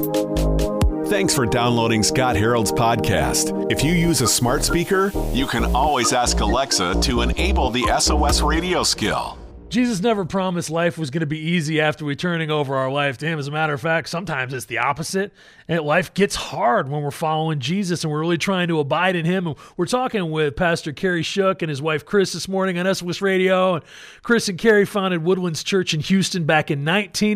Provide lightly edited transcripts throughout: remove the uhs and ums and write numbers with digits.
Thanks for downloading Scott Harold's podcast. If you use a smart speaker, you can always ask Alexa to enable the SOS radio skill. Jesus never promised life was going to be easy after we turning over our life to him. As a matter of fact, sometimes it's the opposite. And life gets hard when we're following Jesus and we're really trying to abide in him. And we're talking with Pastor Kerry Shook and his wife Chris this morning on SOS Radio. And Chris and Kerry founded Woodlands Church in Houston back in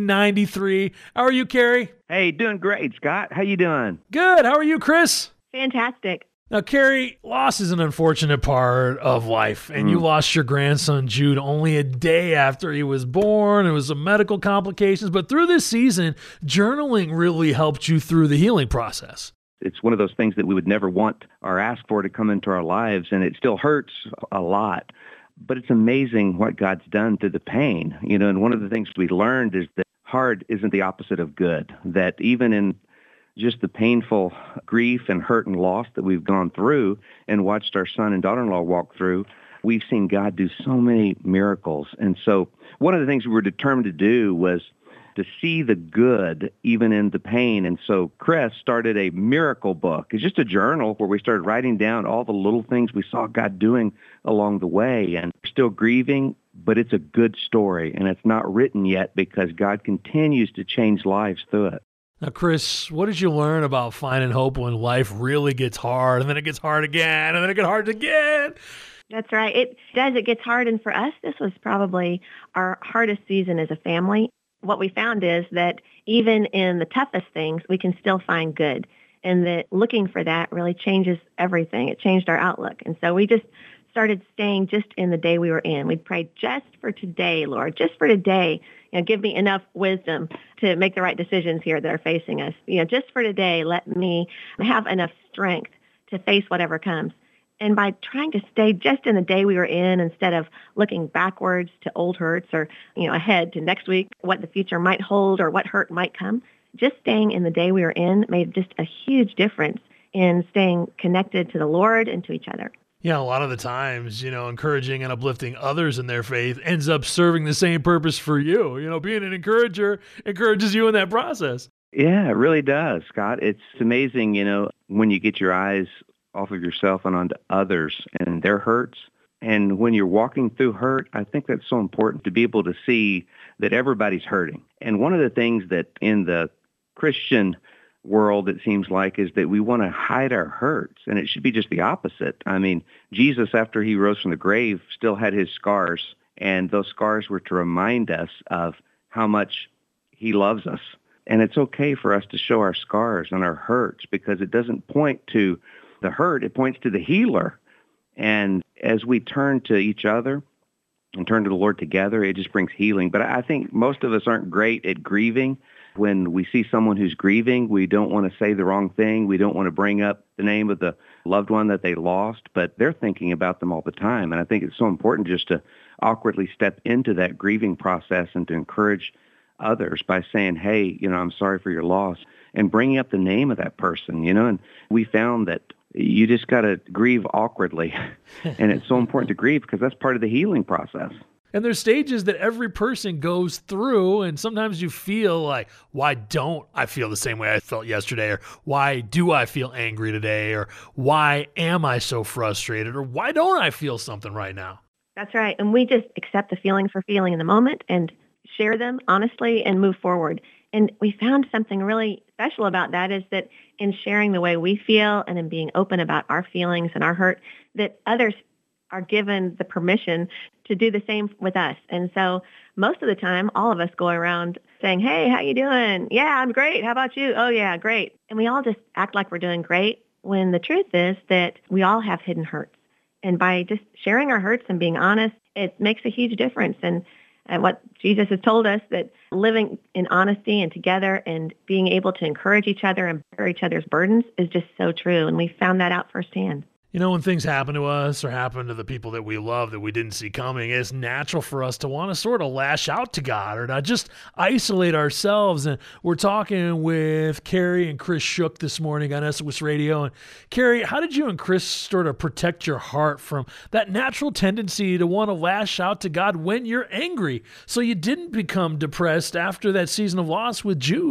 1993. How are you, Kerry? Hey, doing great, Scott. How you doing? Good. How are you, Chris? Fantastic. Now, Kerry, loss is an unfortunate part of life, and you lost your grandson, Jude, only a day after he was born. It was some medical complications, but through this season, journaling really helped you through the healing process. It's one of those things that we would never want or ask for to come into our lives, and it still hurts a lot. But it's amazing what God's done through the pain. And one of the things we learned is that hard isn't the opposite of good, that even in just the painful grief and hurt and loss that we've gone through and watched our son and daughter-in-law walk through, we've seen God do so many miracles. And so one of the things we were determined to do was to see the good even in the pain. And so Chris started a miracle book. It's just a journal where we started writing down all the little things we saw God doing along the way. And we're still grieving, but it's a good story. And it's not written yet because God continues to change lives through it. Now, Chris, what did you learn about finding hope when life really gets hard, and then it gets hard again, and then it gets hard again? That's right. It does. It gets hard. And for us, this was probably our hardest season as a family. What we found is that even in the toughest things, we can still find good. And that looking for that really changes everything. It changed our outlook. And so we just started staying just in the day we were in. We'd pray, just for today, Lord, just for today. Give me enough wisdom to make the right decisions here that are facing us. Just for today, let me have enough strength to face whatever comes. And by trying to stay just in the day we were in instead of looking backwards to old hurts or, ahead to next week, what the future might hold or what hurt might come, just staying in the day we were in made just a huge difference in staying connected to the Lord and to each other. Yeah, a lot of the times, encouraging and uplifting others in their faith ends up serving the same purpose for you. Being an encourager encourages you in that process. Yeah, it really does, Scott. It's amazing, when you get your eyes off of yourself and onto others and their hurts. And when you're walking through hurt, I think that's so important to be able to see that everybody's hurting. And one of the things that in the Christian world, it seems like, is that we want to hide our hurts, and it should be just the opposite. I mean, Jesus, after he rose from the grave, still had his scars, and those scars were to remind us of how much he loves us. And it's okay for us to show our scars and our hurts because it doesn't point to the hurt, it points to the healer. And as we turn to each other and turn to the Lord together, it just brings healing. But I think most of us aren't great at grieving. When we see someone who's grieving, we don't want to say the wrong thing. We don't want to bring up the name of the loved one that they lost, but they're thinking about them all the time. And I think it's so important just to awkwardly step into that grieving process and to encourage others by saying, hey, I'm sorry for your loss, and bringing up the name of that person, and we found that you just got to grieve awkwardly. And it's so important to grieve because that's part of the healing process. And there's stages that every person goes through, and sometimes you feel like, why don't I feel the same way I felt yesterday? Or why do I feel angry today? Or why am I so frustrated? Or why don't I feel something right now? That's right. And we just accept the feeling for feeling in the moment and share them honestly and move forward. And we found something really special about that is that in sharing the way we feel and in being open about our feelings and our hurt, that others are given the permission to do the same with us. And so most of the time, all of us go around saying, hey, how you doing? Yeah, I'm great. How about you? Oh, yeah, great. And we all just act like we're doing great when the truth is that we all have hidden hurts. And by just sharing our hurts and being honest, it makes a huge difference. And what Jesus has told us, that living in honesty and together and being able to encourage each other and bear each other's burdens is just so true. And we found that out firsthand. When things happen to us or happen to the people that we love that we didn't see coming, it's natural for us to want to sort of lash out to God or not just isolate ourselves. And we're talking with Kerry and Chris Shook this morning on SOS Radio. And Kerry, how did you and Chris sort of protect your heart from that natural tendency to want to lash out to God when you're angry so you didn't become depressed after that season of loss with Jude?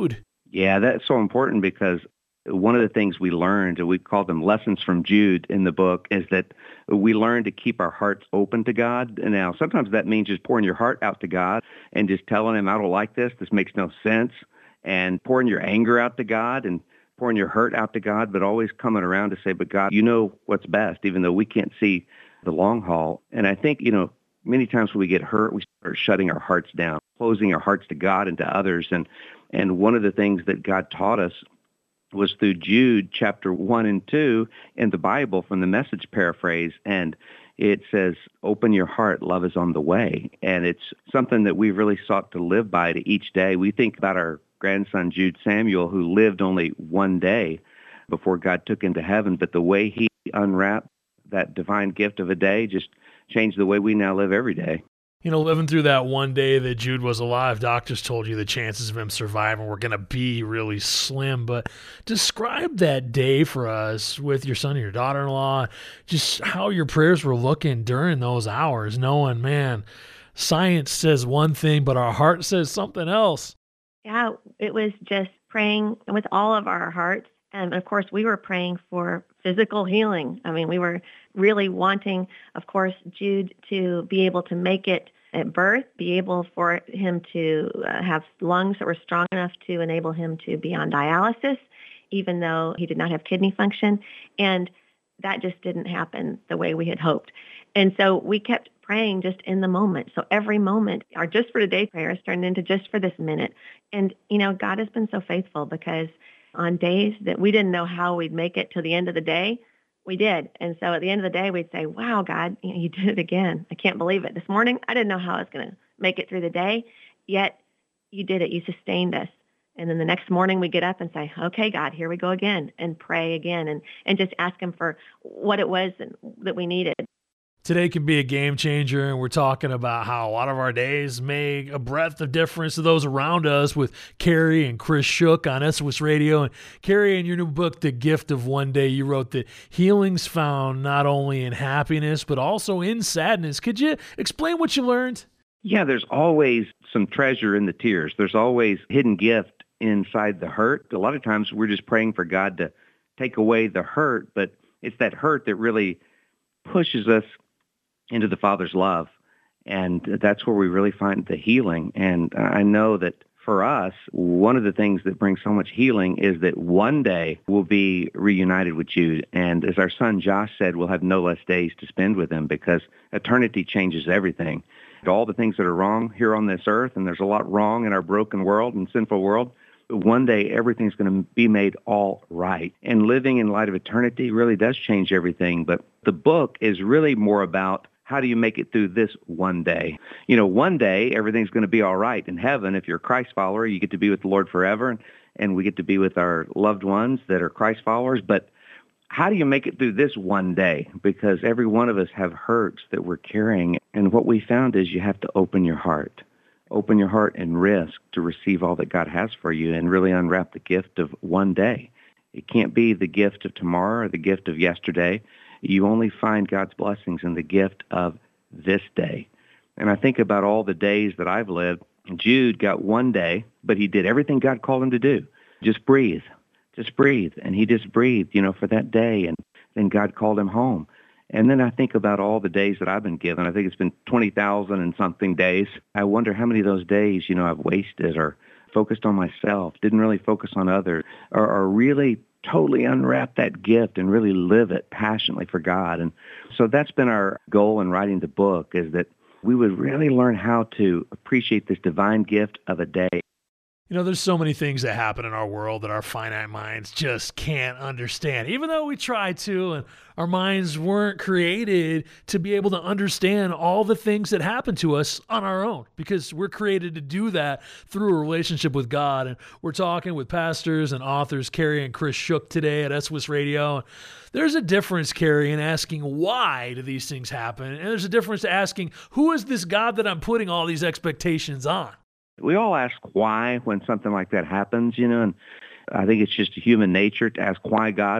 Yeah, that's so important because one of the things we learned, and we call them lessons from Jude in the book, is that we learn to keep our hearts open to God. And now, sometimes that means just pouring your heart out to God and just telling him, I don't like this. This makes no sense. And pouring your anger out to God and pouring your hurt out to God, but always coming around to say, but God, you know what's best, even though we can't see the long haul. And I think, many times when we get hurt, we start shutting our hearts down, closing our hearts to God and to others. And one of the things that God taught us was through Jude chapter 1 and 2 in the Bible from the Message paraphrase. And it says, open your heart, love is on the way. And it's something that we really sought to live by to each day. We think about our grandson, Jude Samuel, who lived only one day before God took him to heaven. But the way he unwrapped that divine gift of a day just changed the way we now live every day. Living through that one day that Jude was alive, doctors told you the chances of him surviving were going to be really slim. But describe that day for us with your son and your daughter-in-law, just how your prayers were looking during those hours, knowing, man, science says one thing, but our heart says something else. Yeah, it was just praying with all of our hearts. And of course, we were praying for physical healing. I mean, we were really wanting, of course, Jude to be able to make it at birth, be able for him to have lungs that were strong enough to enable him to be on dialysis, even though he did not have kidney function. And that just didn't happen the way we had hoped. And so we kept praying just in the moment. So every moment, our just for today prayers turned into just for this minute. And, God has been so faithful because on days that we didn't know how we'd make it to the end of the day, we did. And so at the end of the day, we'd say, wow, God, you did it again. I can't believe it. This morning, I didn't know how I was going to make it through the day, yet you did it. You sustained us. And then the next morning we get up and say, okay, God, here we go again, and pray again and just ask him for what it was that we needed. Today can be a game changer, and we're talking about how a lot of our days make a breadth of difference to those around us with Carrie and Chris Shook on SOS Radio. And Carrie, in your new book, The Gift of One Day, you wrote that healing's found not only in happiness, but also in sadness. Could you explain what you learned? Yeah, there's always some treasure in the tears. There's always hidden gift inside the hurt. A lot of times we're just praying for God to take away the hurt, but it's that hurt that really pushes us into the Father's love. And that's where we really find the healing. And I know that for us, one of the things that brings so much healing is that one day we'll be reunited with Jude. And as our son Josh said, we'll have no less days to spend with him because eternity changes everything. All the things that are wrong here on this earth, and there's a lot wrong in our broken world and sinful world, one day everything's going to be made all right. And living in light of eternity really does change everything. But the book is really more about how do you make it through this one day? One day everything's going to be all right in heaven. If you're a Christ follower, you get to be with the Lord forever, and we get to be with our loved ones that are Christ followers. But how do you make it through this one day? Because every one of us have hurts that we're carrying. And what we found is you have to open your heart. Open your heart and risk to receive all that God has for you and really unwrap the gift of one day. It can't be the gift of tomorrow or the gift of yesterday. You only find God's blessings in the gift of this day. And I think about all the days that I've lived. Jude got one day, but he did everything God called him to do. Just breathe. Just breathe. And he just breathed, for that day. And then God called him home. And then I think about all the days that I've been given. I think it's been 20,000 and something days. I wonder how many of those days, I've wasted or focused on myself, didn't really focus on others, or really totally unwrap that gift and really live it passionately for God. And so that's been our goal in writing the book, is that we would really learn how to appreciate this divine gift of a day. There's so many things that happen in our world that our finite minds just can't understand, even though we try to, and our minds weren't created to be able to understand all the things that happen to us on our own, because we're created to do that through a relationship with God. And we're talking with pastors and authors Carrie and Chris Shook today at SOS Radio. There's a difference, Carrie, in asking why do these things happen, and there's a difference to asking, who is this God that I'm putting all these expectations on? We all ask why when something like that happens, and I think it's just human nature to ask why God,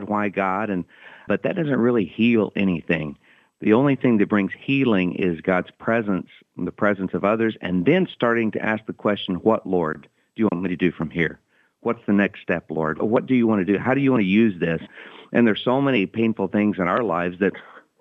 but that doesn't really heal anything. The only thing that brings healing is God's presence, and the presence of others, and then starting to ask the question, what, Lord, do you want me to do from here? what's the next step, Lord? What do you want to do? How do you want to use this? And there's so many painful things in our lives that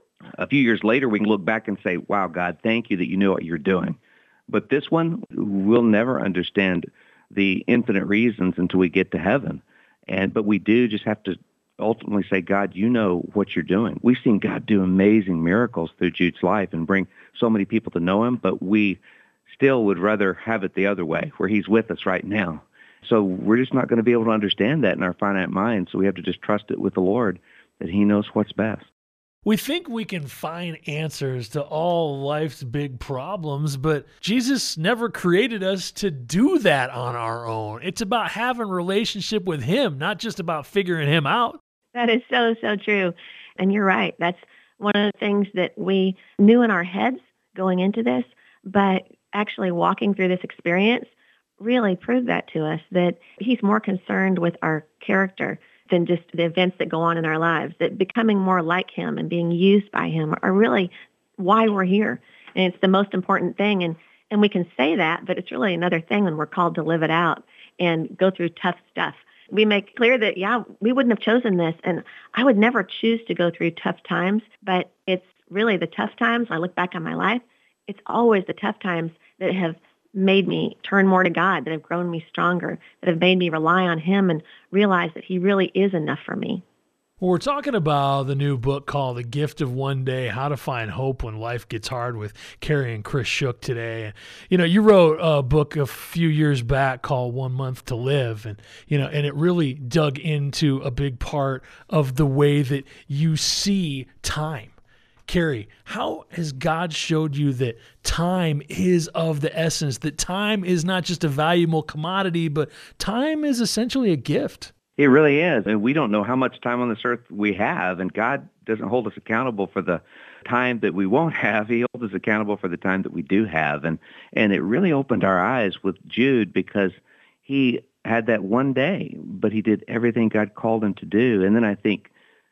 a few years later we can look back and say, wow, God, thank you that you know what you're doing. But this one, we'll never understand the infinite reasons until we get to heaven. But we do just have to ultimately say, God, you know what you're doing. We've seen God do amazing miracles through Jude's life and bring so many people to know him, but we still would rather have it the other way, where he's with us right now. So we're just not going to be able to understand that in our finite mind, so we have to just trust it with the Lord that he knows what's best. We think we can find answers to all life's big problems, but Jesus never created us to do that on our own. It's about having a relationship with him, not just about figuring him out. That is so, so true. And you're right. That's one of the things that we knew in our heads going into this, but actually walking through this experience really proved that to us, that he's more concerned with our character than just the events that go on in our lives, that becoming more like him and being used by him are really why we're here. And it's the most important thing. And we can say that, but it's really another thing when we're called to live it out and go through tough stuff. We make clear that, we wouldn't have chosen this, and I would never choose to go through tough times, but it's really the tough times. I look back on my life, it's always the tough times that have made me turn more to God, that have grown me stronger, that have made me rely on him and realize that he really is enough for me. Well, we're talking about the new book called The Gift of One Day, How to Find Hope When Life Gets Hard with Carrie and Chris Shook today. You wrote a book a few years back called 1 Month to Live. And it really dug into a big part of the way that you see time. Carrie, how has God showed you that time is of the essence, that time is not just a valuable commodity, but time is essentially a gift? It really is. And we don't know how much time on this earth we have, and God doesn't hold us accountable for the time that we won't have. He holds us accountable for the time that we do have. And it really opened our eyes with Jude, because he had that one day, but he did everything God called him to do. And then I think,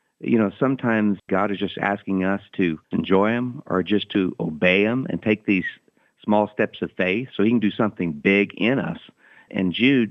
sometimes God is just asking us to enjoy him or just to obey him and take these small steps of faith so he can do something big in us. And Jude,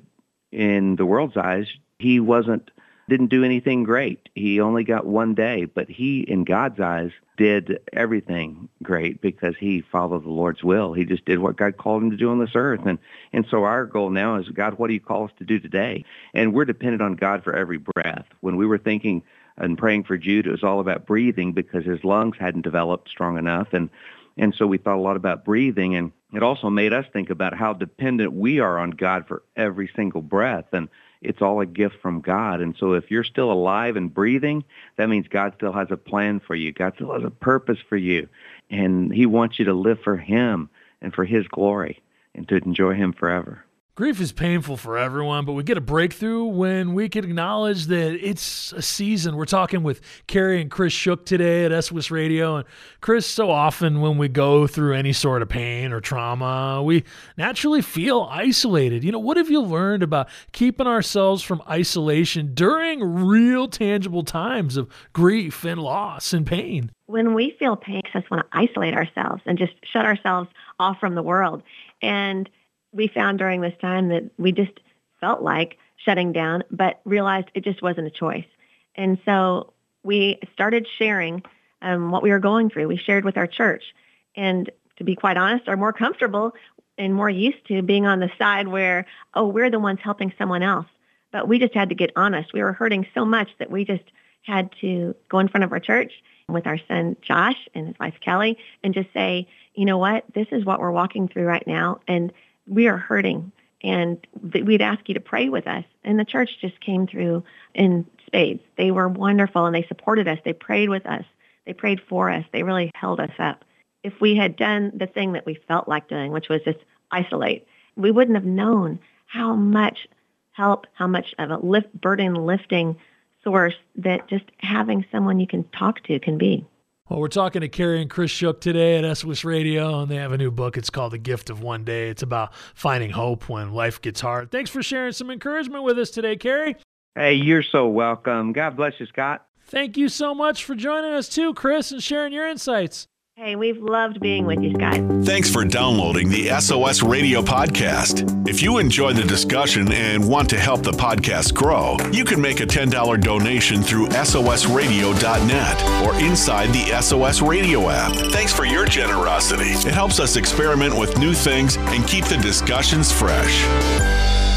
in the world's eyes, he didn't do anything great. He only got one day, but he, in God's eyes, did everything great because he followed the Lord's will. He just did what God called him to do on this earth. And so our goal now is, God, what do you call us to do today? And we're dependent on God for every breath. When we were thinking and praying for Jude, it was all about breathing because his lungs hadn't developed strong enough. And so we thought a lot about breathing, and it also made us think about how dependent we are on God for every single breath. And it's all a gift from God. And so if you're still alive and breathing, that means God still has a plan for you. God still has a purpose for you. And he wants you to live for him and for his glory and to enjoy him forever. Grief is painful for everyone, but we get a breakthrough when we can acknowledge that it's a season. We're talking with Carrie and Chris Shook today at SOS Radio. And Chris, so often when we go through any sort of pain or trauma, we naturally feel isolated. What have you learned about keeping ourselves from isolation during real tangible times of grief and loss and pain? When we feel pain, we just want to isolate ourselves and just shut ourselves off from the world. And we found during this time that we just felt like shutting down, but realized it just wasn't a choice. And so we started sharing what we were going through. We shared with our church. And to be quite honest, are more comfortable and more used to being on the side where, we're the ones helping someone else. But we just had to get honest. We were hurting so much that we just had to go in front of our church with our son Josh and his wife Kelly and just say, you know what, this is what we're walking through right now. And we are hurting, and we'd ask you to pray with us. And the church just came through in spades. They were wonderful, and they supported us. They prayed with us. They prayed for us. They really held us up. If we had done the thing that we felt like doing, which was just isolate, we wouldn't have known how much help, how much of a burden lifting source that just having someone you can talk to can be. Well, we're talking to Carrie and Chris Shook today at SOS Radio, and they have a new book. It's called The Gift of One Day. It's about finding hope when life gets hard. Thanks for sharing some encouragement with us today, Carrie. Hey, you're so welcome. God bless you, Scott. Thank you so much for joining us too, Chris, and sharing your insights. Hey, we've loved being with you, Scott. Thanks for downloading the SOS Radio Podcast. If you enjoy the discussion and want to help the podcast grow, you can make a $10 donation through SOSradio.net or inside the SOS Radio app. Thanks for your generosity. It helps us experiment with new things and keep the discussions fresh.